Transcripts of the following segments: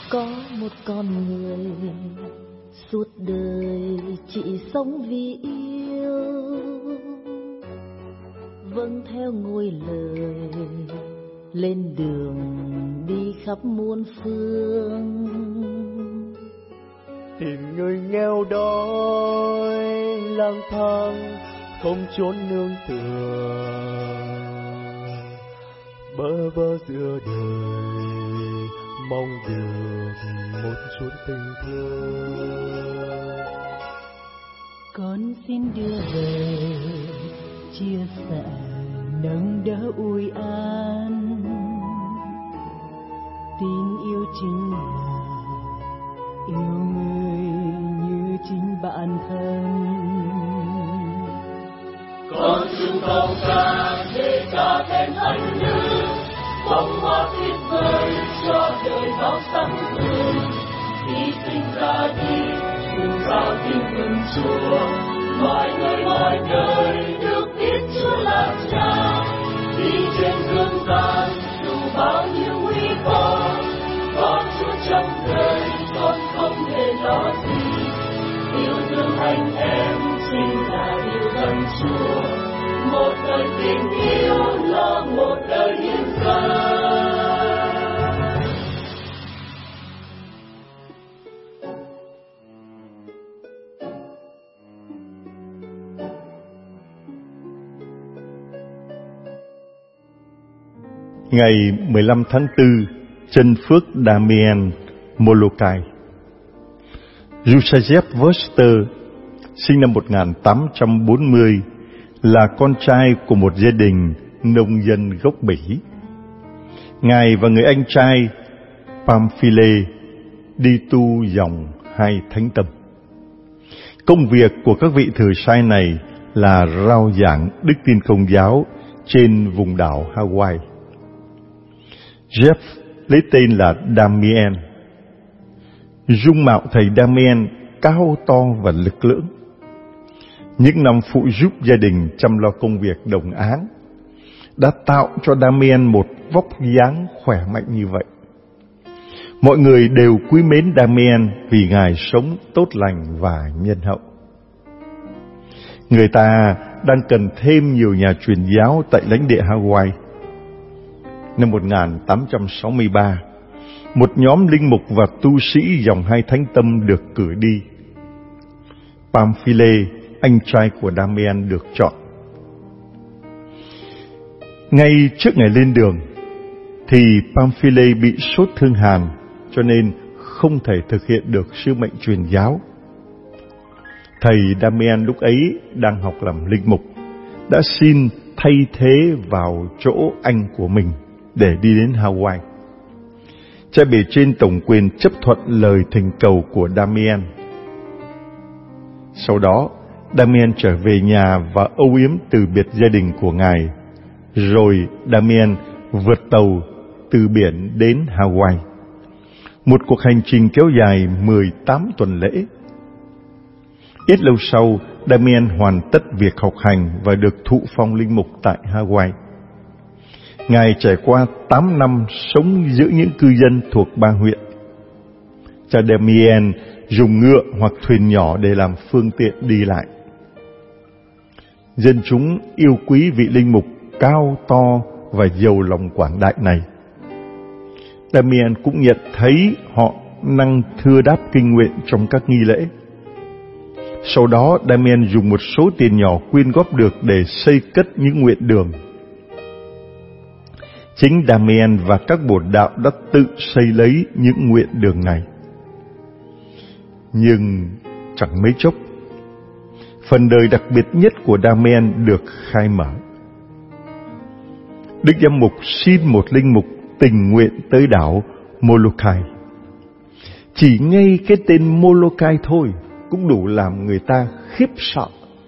Có một con người suốt đời chỉ sống vì yêu, vâng theo ngôi lời lên đường đi khắp muôn phương, tìm người nghèo đói lang thang không chốn nương tựa, bơ vơ giữa đời mong được một chút tình thương. Con xin đưa về chia sẻ nâng đỡ ủi an, tình yêu chính là yêu người như chính bản thân. Con chung không ca để ca thêm anh nhớ, bông hoa tuyệt vời cho đời bao sáng tươi. Khi sinh ra đi dù sao tiếng mừng Chúa, mọi người mọi đời được biết Chúa là Cha. Đi trên dương gian dù bao nhiêu nguy khó, có Chúa trong đời con không hề lo gì. Yêu thương anh em chính là yêu gần Chúa, một đời tình yêu là một đời nhân gian. Ngày 15 tháng 4, chân phước Damien, Molokai. Joseph Foster, sinh năm 1840, là con trai của một gia đình nông dân gốc Bỉ. Ngài và người anh trai Pamphile đi tu dòng hai thánh tâm. Công việc của các vị thừa sai này là rao giảng đức tin Công giáo trên vùng đảo Hawaii. Jeff lấy tên là Damien. Dung mạo thầy Damien cao to và lực lưỡng. Những năm phụ giúp gia đình chăm lo công việc đồng áng đã tạo cho Damien một vóc dáng khỏe mạnh như vậy. Mọi người đều quý mến Damien vì Ngài sống tốt lành và nhân hậu. Người ta đang cần thêm nhiều nhà truyền giáo tại lãnh địa Hawaii. Năm 1863, một nhóm linh mục và tu sĩ dòng hai thánh tâm được cử đi. Pamphile, anh trai của Damien, được chọn. Ngay trước ngày lên đường thì Pamphile bị sốt thương hàn, cho nên không thể thực hiện được sứ mệnh truyền giáo. Thầy Damien lúc ấy đang học làm linh mục, đã xin thay thế vào chỗ anh của mình để đi đến Hawaii. Cha bề trên tổng quyền chấp thuận lời thỉnh cầu của Damien. Sau đó, Damien trở về nhà và âu yếm từ biệt gia đình của Ngài. Rồi Damien vượt tàu từ biển đến Hawaii. Một cuộc hành trình kéo dài 18 tuần lễ. Ít lâu sau, Damien hoàn tất việc học hành và được thụ phong linh mục tại Hawaii. Ngài trải qua 8 năm sống giữa những cư dân thuộc 3 huyện. Cha Damien dùng ngựa hoặc thuyền nhỏ để làm phương tiện đi lại. Dân chúng yêu quý vị linh mục cao to và giàu lòng quảng đại này. Damien cũng nhận thấy họ năng thưa đáp kinh nguyện trong các nghi lễ. Sau đó, Damien dùng một số tiền nhỏ quyên góp được để xây cất những nguyện đường. Chính Damien và các bổn đạo đã tự xây lấy những nguyện đường này. Nhưng chẳng mấy chốc, phần đời đặc biệt nhất của Damien được khai mở. Đức Giám mục xin một linh mục tình nguyện tới đảo Molokai. Chỉ ngay cái tên Molokai thôi cũng đủ làm người ta khiếp sợ.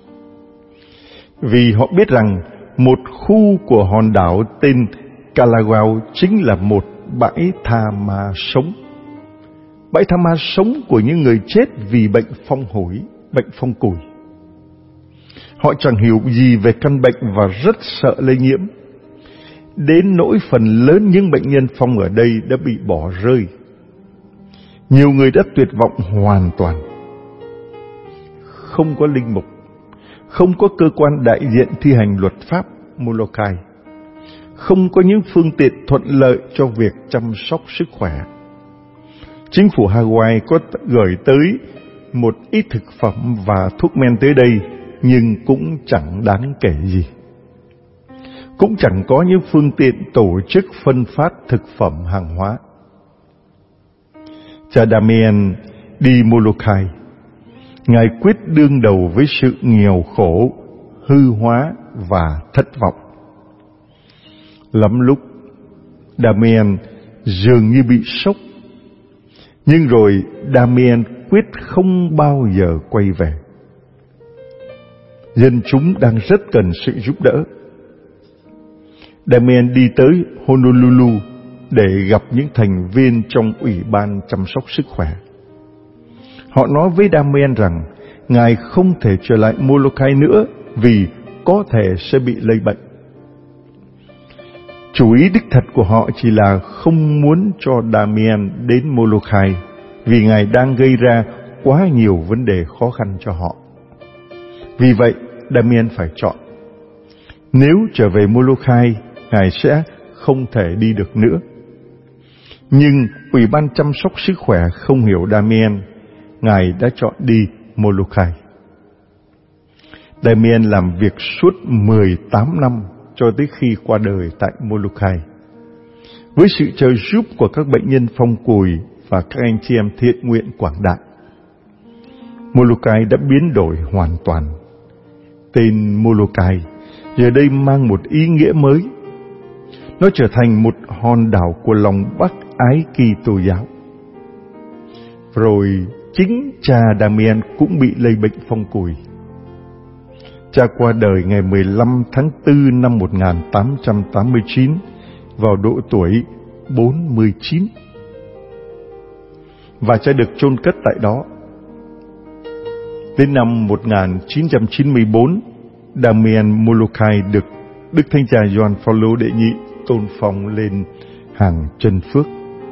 Vì họ biết rằng một khu của hòn đảo tên Kalawao chính là một bãi tha ma sống. Bãi tha ma sống của những người chết vì bệnh phong hối, bệnh phong cùi. Họ chẳng hiểu gì về căn bệnh và rất sợ lây nhiễm. Đến nỗi phần lớn những bệnh nhân phong ở đây đã bị bỏ rơi. Nhiều người đã tuyệt vọng hoàn toàn. Không có linh mục, không có cơ quan đại diện thi hành luật pháp Molokai, không có những phương tiện thuận lợi cho việc chăm sóc sức khỏe. Chính phủ Hawaii có gửi tới một ít thực phẩm và thuốc men tới đây, nhưng cũng chẳng đáng kể gì. Cũng chẳng có những phương tiện tổ chức phân phát thực phẩm hàng hóa. Cha Damien đi Molokai, Ngài quyết đương đầu với sự nghèo khổ, hư hóa và thất vọng. Lắm lúc Damien dường như bị sốc, nhưng rồi Damien quyết không bao giờ quay về. Dân chúng đang rất cần sự giúp đỡ. Damien đi tới Honolulu để gặp những thành viên trong Ủy ban chăm sóc sức khỏe. Họ nói với Damien rằng Ngài không thể trở lại Molokai nữa vì có thể sẽ bị lây bệnh. Chủ ý đích thật của họ chỉ là không muốn cho Damien đến Molokai vì Ngài đang gây ra quá nhiều vấn đề khó khăn cho họ. Vì vậy, Damien phải chọn. Nếu trở về Molokai, Ngài sẽ không thể đi được nữa. Nhưng Ủy ban chăm sóc sức khỏe không hiểu Damien. Ngài đã chọn đi Molokai. Damien làm việc suốt 18 năm cho tới khi qua đời tại Molokai. Với sự trợ giúp của các bệnh nhân phong cùi và các anh chị em thiện nguyện quảng đại, Molokai đã biến đổi hoàn toàn. Tên Molokai giờ đây mang một ý nghĩa mới. Nó trở thành một hòn đảo của lòng bác ái Kitô giáo. Rồi chính cha Damien cũng bị lây bệnh phong cùi. Cha qua đời ngày 15 tháng 4 năm 1889 vào độ tuổi 49. Và cha được chôn cất tại đó. Đến năm 1994, Damien Molokai được Đức Thánh Cha Gioan Phaolô đệ nhị tôn phong lên hàng chân phước.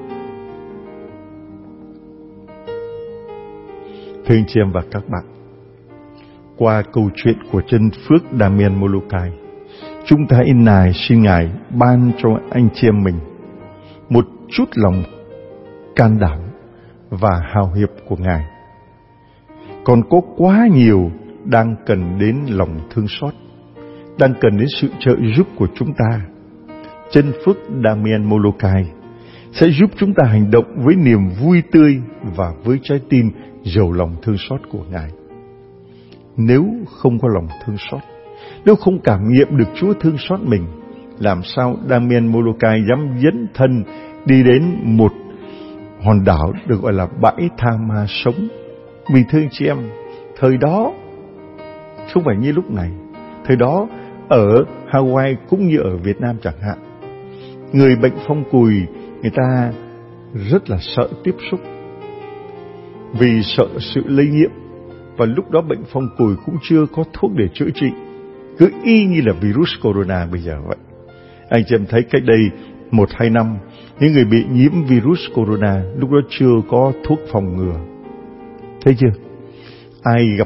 Thưa anh chị em và các bạn, qua câu chuyện của chân phước Damien Molokai, chúng ta in nài xin Ngài ban cho anh chị em mình một chút lòng can đảm và hào hiệp của Ngài. Còn có quá nhiều đang cần đến lòng thương xót, đang cần đến sự trợ giúp của chúng ta. Chân phước Damien Molokai sẽ giúp chúng ta hành động với niềm vui tươi và với trái tim giàu lòng thương xót của Ngài. Nếu không có lòng thương xót, nếu không cảm nghiệm được Chúa thương xót mình, làm sao Damien Molokai dám dấn thân đi đến một hòn đảo được gọi là bãi tha ma sống? Vì thưa chị em, thời đó không phải như lúc này. Thời đó ở Hawaii cũng như ở Việt Nam chẳng hạn, người bệnh phong cùi người ta rất là sợ tiếp xúc vì sợ sự lây nhiễm. Và lúc đó bệnh phong cùi cũng chưa có thuốc để chữa trị, cứ y như là virus corona bây giờ vậy. Anh chị em thấy cách đây 1-2 năm, những người bị nhiễm virus corona lúc đó chưa có thuốc phòng ngừa. Thấy chưa? Ai gặp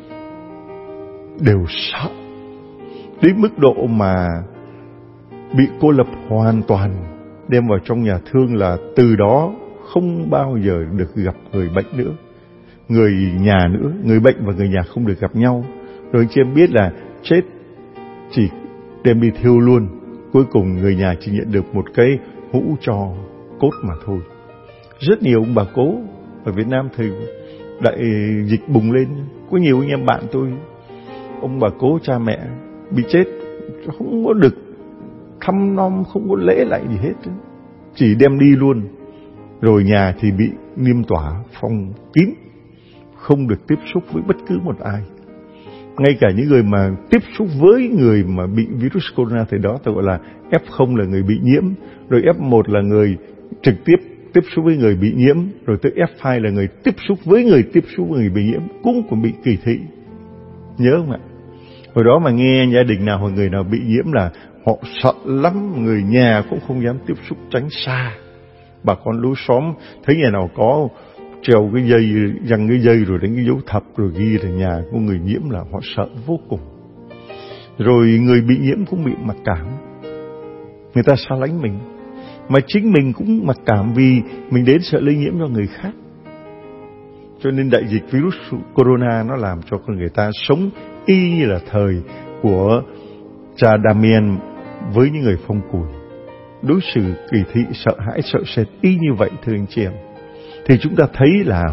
đều sợ đến mức độ mà bị cô lập hoàn toàn, đem vào trong nhà thương là từ đó không bao giờ được gặp người bệnh nữa, người nhà nữa. Người bệnh và người nhà không được gặp nhau. Rồi anh chị em biết là chết chỉ đem đi thiêu luôn. Cuối cùng người nhà chỉ nhận được một cái hũ tro cốt mà thôi. Rất nhiều ông bà cố ở Việt Nam thời đại dịch bùng lên, có nhiều anh em bạn tôi, ông bà cố cha mẹ bị chết, không có được thăm nom, không có lễ lại gì hết, chỉ đem đi luôn. Rồi nhà thì bị niêm tỏa phong kín, không được tiếp xúc với bất cứ một ai. Ngay cả những người mà tiếp xúc với người mà bị virus corona thời đó, tôi gọi là F0 là người bị nhiễm, rồi F1 là người trực tiếp tiếp xúc với người bị nhiễm, rồi tới F2 là người tiếp xúc với người bị nhiễm, cũng còn bị kỳ thị. Nhớ không ạ? Hồi đó mà nghe gia đình nào hoặc người nào bị nhiễm là họ sợ lắm, người nhà cũng không dám tiếp xúc, tránh xa. Bà con lối xóm thấy nhà nào có treo cái dây, giăng cái dây rồi đánh cái dấu thập rồi ghi là nhà của người nhiễm, là họ sợ vô cùng. Rồi người bị nhiễm cũng bị mặc cảm, người ta xa lánh mình, mà chính mình cũng mặc cảm vì mình đến sợ lây nhiễm cho người khác. Cho nên đại dịch virus corona nó làm cho con người ta sống y như là thời của cha Damien với những người phong cùi, đối xử kỳ thị, sợ hãi, sợ sệt y như vậy, thưa anh chị em. Thì chúng ta thấy là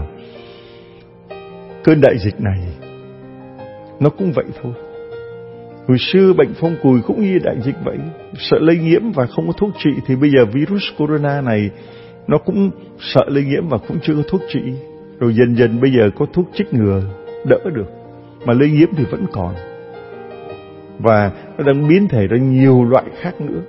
cơn đại dịch này nó cũng vậy thôi. Hồi xưa bệnh phong cùi cũng như đại dịch vậy, sợ lây nhiễm và không có thuốc trị. Thì bây giờ virus corona này nó cũng sợ lây nhiễm và cũng chưa có thuốc trị. Rồi dần dần bây giờ có thuốc chích ngừa đỡ được, mà lây nhiễm thì vẫn còn. Và nó đang biến thể ra nhiều loại khác nữa,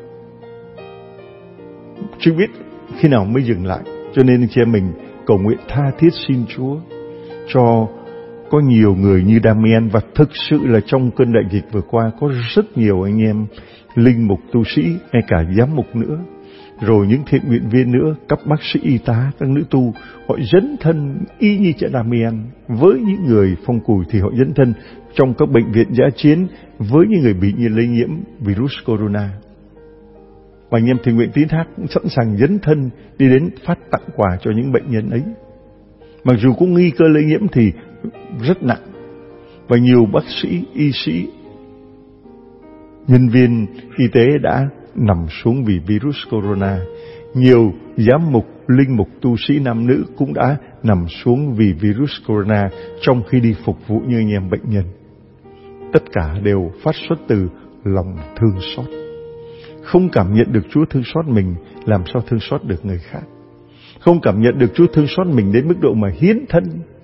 chưa biết khi nào mới dừng lại. Cho nên anh chị em mình cầu nguyện tha thiết xin Chúa cho có nhiều người như Damien. Và thực sự là trong cơn đại dịch vừa qua có rất nhiều anh em linh mục, tu sĩ, ngay cả giám mục nữa, rồi những thiện nguyện viên nữa, các bác sĩ y tá, các nữ tu, họ dấn thân y như cha Damien với những người phong cùi. Thì họ dấn thân trong các bệnh viện dã chiến với những người bị lây nhiễm virus corona. Và anh em thiện nguyện tín thác cũng sẵn sàng dấn thân đi đến phát tặng quà cho những bệnh nhân ấy. Mặc dù có nghi cơ lây nhiễm thì rất nặng, và nhiều bác sĩ, y sĩ, nhân viên y tế đã nằm xuống vì virus corona. Nhiều giám mục, linh mục, tu sĩ nam nữ cũng đã nằm xuống vì virus corona trong khi đi phục vụ như anh em bệnh nhân. Tất cả đều phát xuất từ lòng thương xót. Không cảm nhận được Chúa thương xót mình, làm sao thương xót được người khác? Không cảm nhận được Chúa thương xót mình đến mức độ mà hiến thân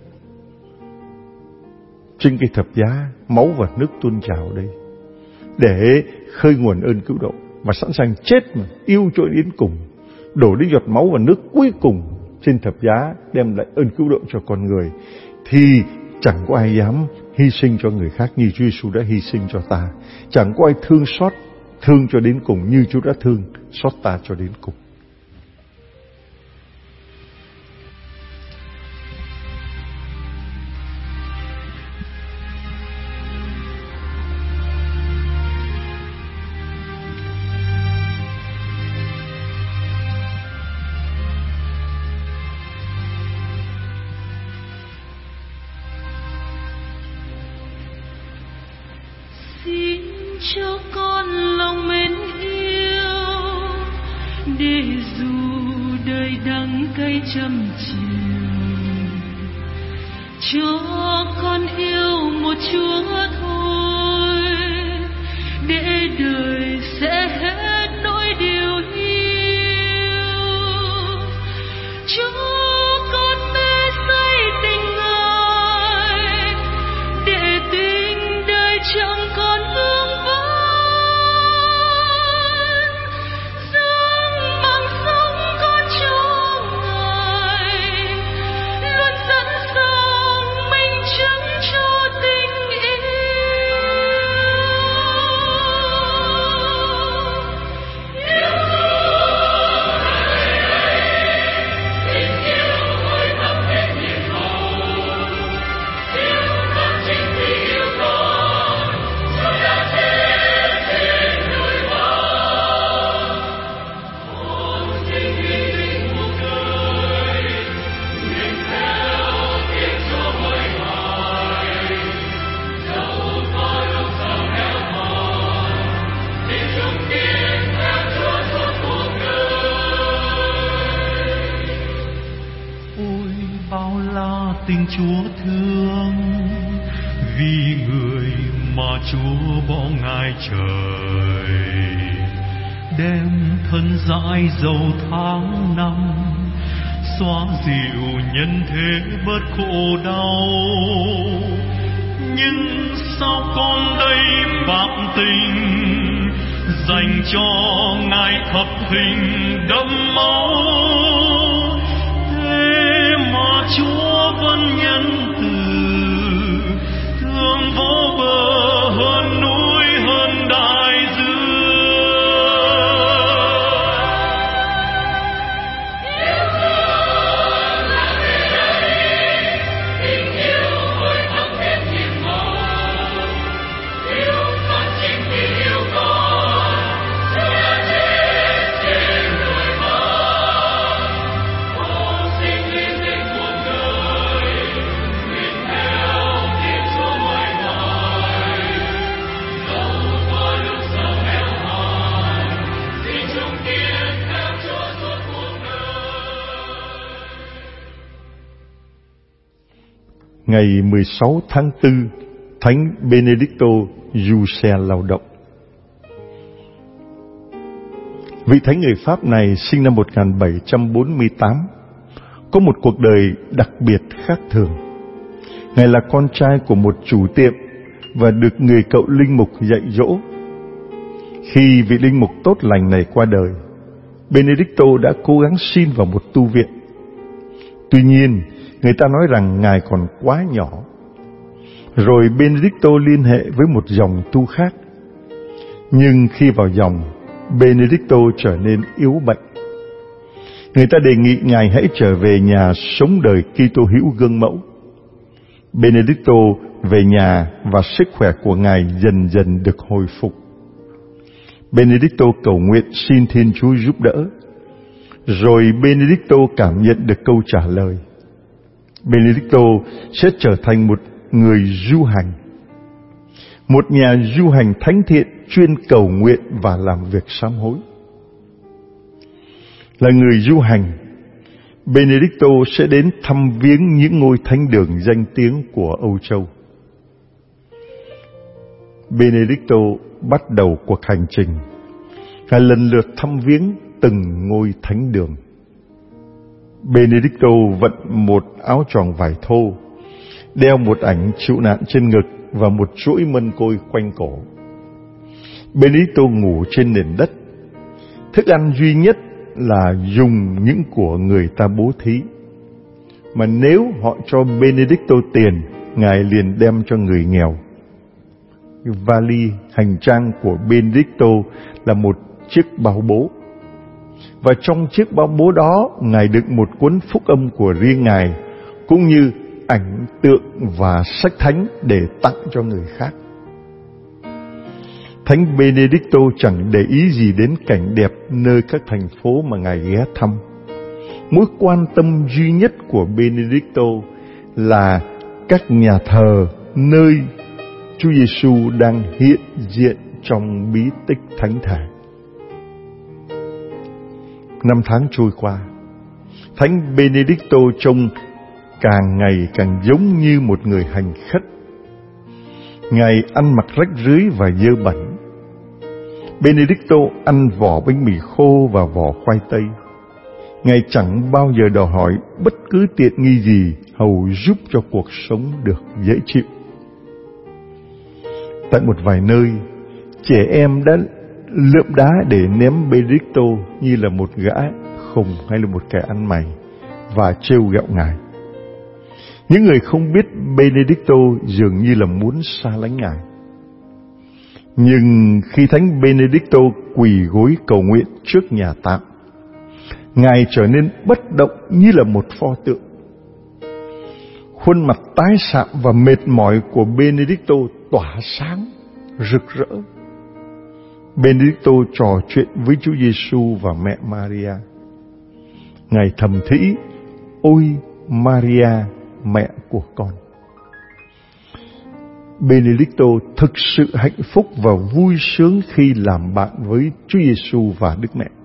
trên cây thập giá, máu và nước tuôn trào đây để khơi nguồn ơn cứu độ, và sẵn sàng chết mà yêu cho đến cùng, đổ đến giọt máu và nước cuối cùng trên thập giá đem lại ơn cứu độ cho con người. Thì chẳng có ai dám hy sinh cho người khác như Chúa Giêsu đã hy sinh cho ta. Chẳng có ai thương cho đến cùng như Chúa đã thương xót ta cho đến cùng. Cho con lòng mến yêu, để dù đời đắng cay trăm chiều, cho con yêu một Chúa thôi, để đời sẽ hết nỗi điều yêu. Cho con mê say tình Ngài, để tình đời chẳng còn vương vấn. Tình Chúa thương, vì người mà Chúa bỏ Ngài trời, đem thân dãi dầu tháng năm, xóa dịu nhân thế bớt khổ đau. Nhưng sao con đây bạc tình, dành cho Ngài thập hình đẫm máu, mà Chúa vẫn nhân từ, thương vô bờ hơn núi hơn đại dương. Yêu thương là về đây, ngày 16 tháng 4, Thánh Benedicto Giuse Lao động. Vị thánh người Pháp này sinh năm 1748, có một cuộc đời đặc biệt khác thường. Ngài là con trai của một chủ tiệm và được người cậu linh mục dạy dỗ. Khi vị linh mục tốt lành này qua đời, Benedicto đã cố gắng xin vào một tu viện. Tuy nhiên, người ta nói rằng Ngài còn quá nhỏ. Rồi Benedicto liên hệ với một dòng tu khác. Nhưng khi vào dòng, Benedicto trở nên yếu bệnh. Người ta đề nghị Ngài hãy trở về nhà sống đời Kitô hữu gương mẫu. Benedicto về nhà và sức khỏe của Ngài dần dần được hồi phục. Benedicto cầu nguyện xin Thiên Chúa giúp đỡ. Rồi Benedicto cảm nhận được câu trả lời. Benedicto sẽ trở thành một người du hành, một nhà du hành thánh thiện chuyên cầu nguyện và làm việc sám hối. Là người du hành, Benedicto sẽ đến thăm viếng những ngôi thánh đường danh tiếng của Âu Châu. Benedicto bắt đầu cuộc hành trình. Ngài lần lượt thăm viếng từng ngôi thánh đường. Benedicto vận một áo choàng vải thô, đeo một ảnh chịu nạn trên ngực và một chuỗi mân côi quanh cổ. Benedicto ngủ trên nền đất. Thức ăn duy nhất là dùng những của người ta bố thí. Mà nếu họ cho Benedicto tiền, Ngài liền đem cho người nghèo. Vali hành trang của Benedicto là một chiếc bao bố. Và trong chiếc bao bố đó, Ngài đựng một cuốn phúc âm của riêng Ngài, cũng như ảnh tượng và sách thánh để tặng cho người khác. Thánh Benedicto chẳng để ý gì đến cảnh đẹp nơi các thành phố mà Ngài ghé thăm. Mối quan tâm duy nhất của Benedicto là các nhà thờ nơi Chúa Giêsu đang hiện diện trong bí tích thánh thể. Năm tháng trôi qua, Thánh Benedicto trông càng ngày càng giống như một người hành khất. Ngài ăn mặc rách rưới và dơ bẩn. Benedicto ăn vỏ bánh mì khô và vỏ khoai tây. Ngài chẳng bao giờ đòi hỏi bất cứ tiện nghi gì hầu giúp cho cuộc sống được dễ chịu. Tại một vài nơi, trẻ em đã lượm đá để ném Benedicto như là một gã khùng hay là một kẻ ăn mày và trêu ghẹo Ngài. Những người không biết Benedicto dường như là muốn xa lánh Ngài. Nhưng khi Thánh Benedicto quỳ gối cầu nguyện trước nhà tạm, Ngài trở nên bất động như là một pho tượng. Khuôn mặt tái xạm và mệt mỏi của Benedicto tỏa sáng, rực rỡ. Benedicto trò chuyện với Chúa Giêsu và mẹ Maria. Ngài thầm thỉ: "Ôi Maria, mẹ của con." Benedicto thực sự hạnh phúc và vui sướng khi làm bạn với Chúa Giêsu và Đức Mẹ.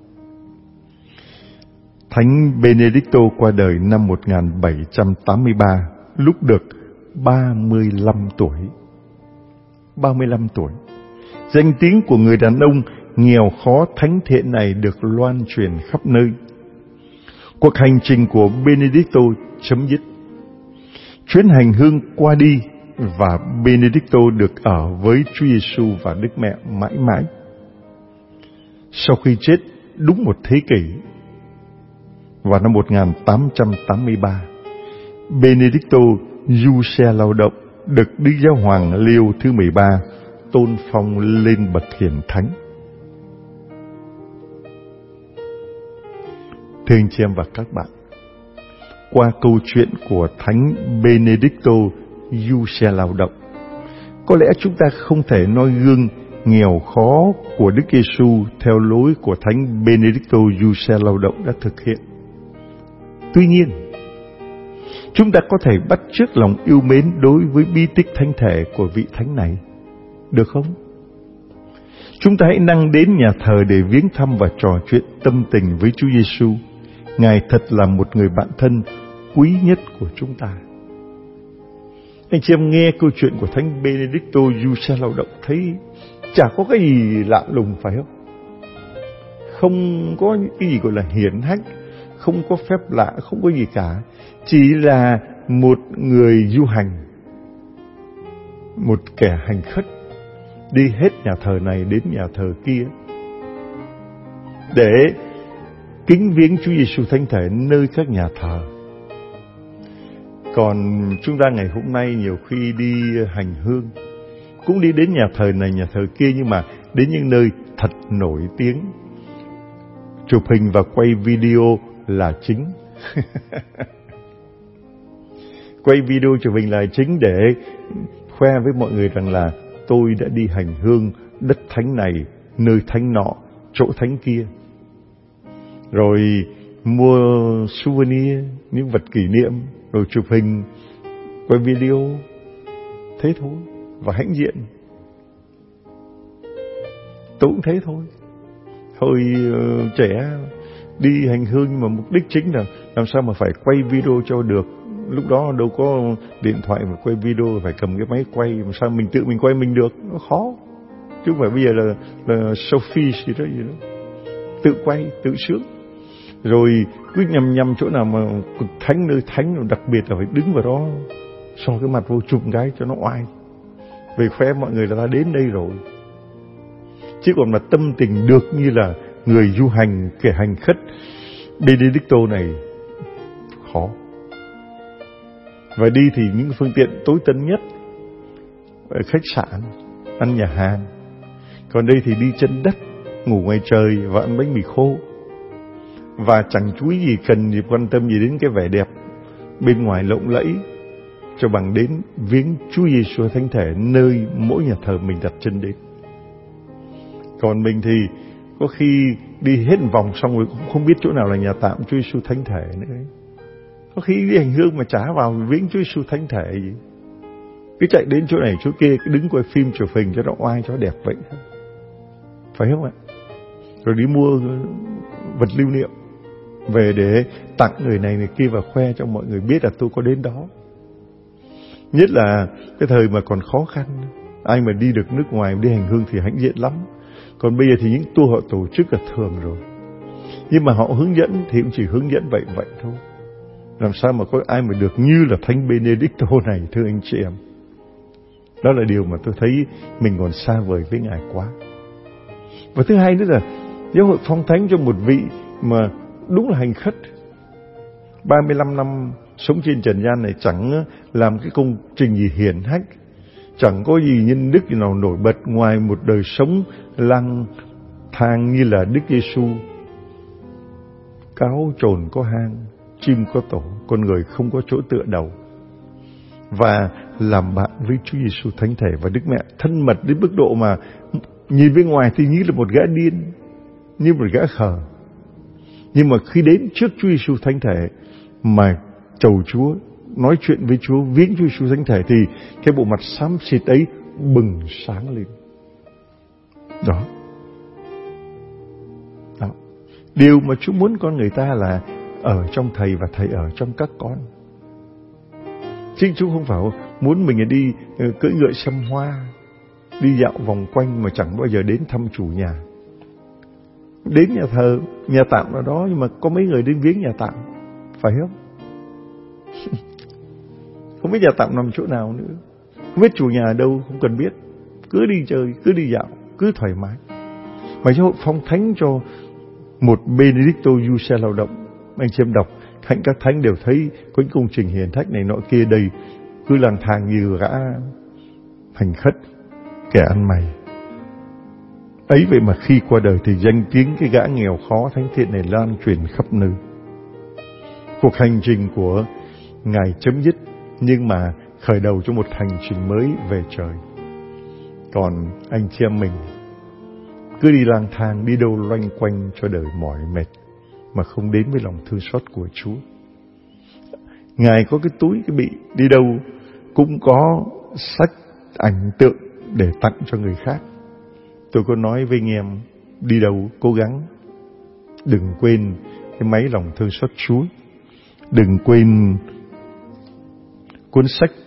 Thánh Benedicto qua đời năm 1783, lúc được 35 tuổi. 35 tuổi. Danh tiếng của người đàn ông nghèo khó thánh thiện này được loan truyền khắp nơi. Cuộc hành trình của Benedicto chấm dứt. Chuyến hành hương qua đi và Benedicto được ở với Chúa Giêsu và Đức Mẹ mãi mãi. Sau khi chết đúng một thế kỷ, vào năm 1883, Benedicto Giuse Lao động được Đức Giáo hoàng Leo thứ 13 tôn phong lên bậc hiển thánh. Thưa anh chị em và các bạn, qua câu chuyện của Thánh Benedicto Giuse Lao động, có lẽ chúng ta không thể noi gương nghèo khó của Đức Giêsu theo lối của Thánh Benedicto Giuse Lao động đã thực hiện. Tuy nhiên, chúng ta có thể bắt chước lòng yêu mến đối với bí tích thánh thể của vị thánh này, được không? Chúng ta hãy năng đến nhà thờ để viếng thăm và trò chuyện tâm tình với Chúa Giêsu. Ngài thật là một người bạn thân quý nhất của chúng ta. Anh chị em nghe câu chuyện của Thánh Benedicto du xe lao động thấy chả có cái gì lạ lùng, phải không? Không có cái gì gọi là hiển hách, không có phép lạ, không có gì cả. Chỉ là một người du hành, một kẻ hành khất đi hết nhà thờ này đến nhà thờ kia để kính viếng Chúa Giêsu Thánh Thể nơi các nhà thờ. Còn chúng ta ngày hôm nay nhiều khi đi hành hương cũng đi đến nhà thờ này nhà thờ kia, nhưng mà đến những nơi thật nổi tiếng, chụp hình và quay video là chính. Quay video chụp hình là chính để khoe với mọi người rằng là tôi đã đi hành hương đất thánh này, nơi thánh nọ, chỗ thánh kia. Rồi mua souvenir, những vật kỷ niệm, rồi chụp hình, quay video, thế thôi, và hãnh diện. Tôi cũng thế thôi. Hồi trẻ đi hành hương, nhưng mà mục đích chính là làm sao mà phải quay video cho được. Lúc đó đâu có điện thoại mà quay video, phải cầm cái máy quay, làm sao mình tự mình quay mình được, nó khó. Chứ không phải bây giờ là selfie gì đó. Tự quay, tự sướng. Rồi cứ nhằm chỗ nào mà cực thánh, nơi thánh, đặc biệt là phải đứng vào đó, so cái mặt vô chụp cái cho nó oai, về khoe mọi người là ta đến đây rồi. Chứ còn mà tâm tình được như là người du hành, kẻ hành khất Benedicto này, khó. Và đi thì những phương tiện tối tân nhất, khách sạn, ăn nhà hàng. Còn đây thì đi chân đất, ngủ ngoài trời và ăn bánh mì khô. Và chẳng chú ý gì, cần gì quan tâm gì đến cái vẻ đẹp bên ngoài lộng lẫy, cho bằng đến viếng Chúa Giêsu Thánh Thể nơi mỗi nhà thờ mình đặt chân đến. Còn mình thì có khi đi hết vòng xong rồi cũng không biết chỗ nào là nhà tạm Chúa Giêsu Thánh Thể nữa. Có khi đi hành hương mà chả vào viếng Chúa Giêsu Thánh Thể gì, cứ chạy đến chỗ này chỗ kia, cứ đứng quay phim chụp hình cho nó oai, cho nó đẹp vậy, phải không ạ? Rồi đi mua vật lưu niệm về để tặng người này người kia và khoe cho mọi người biết là tôi có đến đó. Nhất là cái thời mà còn khó khăn, ai mà đi được nước ngoài đi hành hương thì hãnh diện lắm. Còn bây giờ thì những tour họ tổ chức là thường rồi, nhưng mà họ hướng dẫn thì cũng chỉ hướng dẫn vậy thôi. Làm sao mà có ai mà được như là Thánh Benedicto này, thưa anh chị em. Đó là điều mà tôi thấy mình còn xa vời với Ngài quá. Và thứ hai nữa là giáo hội phong thánh cho một vị mà đúng là hành khất 35 năm sống trên trần gian này, chẳng làm cái công trình gì hiển hách, chẳng có gì nhân đức gì nào nổi bật ngoài một đời sống lang thang như là Đức Giêsu. Cáo trồn có hang, chim có tổ, con người không có chỗ tựa đầu. Và làm bạn với Chúa Giêsu Thánh Thể và Đức Mẹ thân mật đến mức độ mà nhìn bên ngoài thì như là một gã điên, như một gã khờ. Nhưng mà khi đến trước Chúa Giêsu Thánh Thể mà chầu Chúa, nói chuyện với Chúa, viếng Chúa Giêsu Thánh Thể, thì cái bộ mặt xám xịt ấy bừng sáng lên. Đó. Điều mà Chúa muốn con người ta là ở trong Thầy và Thầy ở trong các con. Chứ Chúa không phải muốn mình đi cưỡi ngựa xăm hoa, đi dạo vòng quanh mà chẳng bao giờ đến thăm chủ nhà. Đến nhà thờ, nhà tạm ở đó, nhưng mà có mấy người đến viếng nhà tạm, phải không? Không biết nhà tạm nằm chỗ nào nữa, không biết chủ nhà ở đâu, không cần biết. Cứ đi chơi, cứ đi dạo, cứ thoải mái. Mà giáo hội phong thánh cho một Benedicto du xe lao động. Anh chị em đọc hạnh các thánh đều thấy có những công trình hiển hách này nọ kia đầy, cứ lang thang như gã hành khất, kẻ ăn mày. Ấy vậy mà khi qua đời thì danh tiếng cái gã nghèo khó thánh thiện này lan truyền khắp nơi. Cuộc hành trình của Ngài chấm dứt, nhưng mà khởi đầu cho một hành trình mới về trời. Còn anh chị em mình cứ đi lang thang, đi đâu loanh quanh cho đời mỏi mệt, mà không đến với lòng thương xót của Chúa. Ngài có cái túi, cái bị, đi đâu cũng có sách ảnh tượng để tặng cho người khác. Tôi có nói với anh em, đi đâu cố gắng đừng quên cái máy lòng thương xót Chúa, đừng quên cuốn sách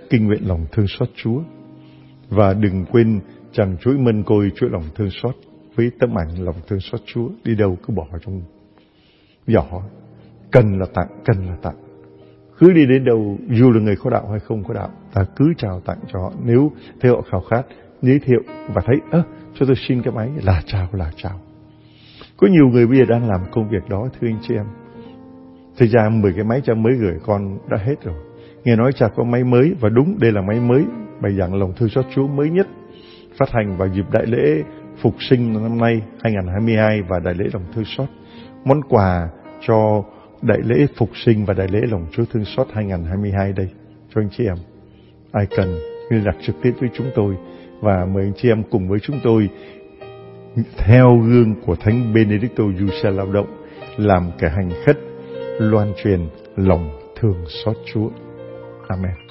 kinh nguyện lòng thương xót Chúa. Và đừng quên chàng chuỗi mân côi chuỗi lòng thương xót với tấm ảnh lòng thương xót Chúa. Đi đâu cứ bỏ trong giỏ. Cần là tặng. Cứ đi đến đâu, dù là người có đạo hay không có đạo, ta cứ trao tặng cho họ. Nếu thấy họ khao khát, giới thiệu và thấy cho tôi xin cái máy, là chào. Có nhiều người bây giờ đang làm công việc đó, thưa anh chị em. Thực ra 10 cái máy cha mới gửi con đã hết rồi. Nghe nói cha có máy mới, và đúng đây là máy mới, bài giảng lòng thương xót Chúa mới nhất, phát hành vào dịp đại lễ Phục sinh năm nay 2022 và đại lễ lòng thương xót. Món quà cho đại lễ Phục sinh và đại lễ lòng Chúa thương xót 2022 đây cho anh chị em. Ai cần liên lạc trực tiếp với chúng tôi, và mời anh chị em cùng với chúng tôi theo gương của Thánh Benedicto Giuse Lao Động làm kẻ hành khất loan truyền lòng thương xót Chúa. Amen.